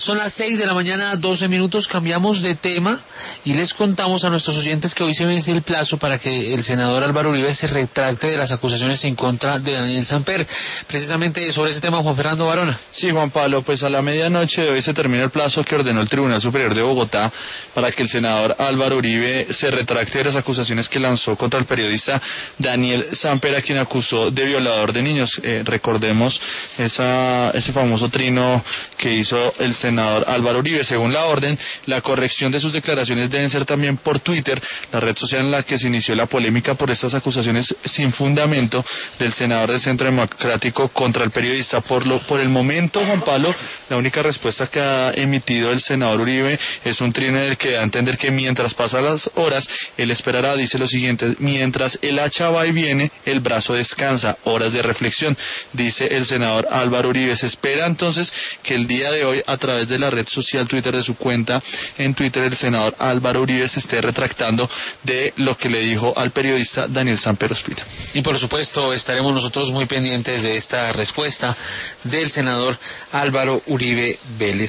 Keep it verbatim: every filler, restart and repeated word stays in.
Son las seis de la mañana, doce minutos, cambiamos de tema y les contamos a nuestros oyentes que hoy se vence el plazo para que el senador Álvaro Uribe se retracte de las acusaciones en contra de Daniel Samper. Precisamente sobre ese tema, Juan Fernando Varona. Sí, Juan Pablo, pues a la medianoche de hoy se termina el plazo que ordenó el Tribunal Superior de Bogotá para que el senador Álvaro Uribe se retracte de las acusaciones que lanzó contra el periodista Daniel Samper, a quien acusó de violador de niños. Eh, recordemos esa, ese famoso trino que hizo el senador Álvaro Uribe. Según la orden, la corrección de sus declaraciones deben ser también por Twitter, la red social en la que se inició la polémica por estas acusaciones sin fundamento del senador del Centro Democrático contra el periodista. Por lo, por el momento, Juan Pablo, la única respuesta que ha emitido el senador Uribe es un trino en el que da a entender que mientras pasan las horas, él esperará, dice lo siguiente: mientras el hacha va y viene, el brazo descansa, horas de reflexión, dice el senador Álvaro Uribe. Se espera entonces que el día de hoy, a través de la red social Twitter, de su cuenta en Twitter, el senador Álvaro Uribe se esté retractando de lo que le dijo al periodista Daniel Samper Ospina. Y por supuesto estaremos nosotros muy pendientes de esta respuesta del senador Álvaro Uribe Vélez.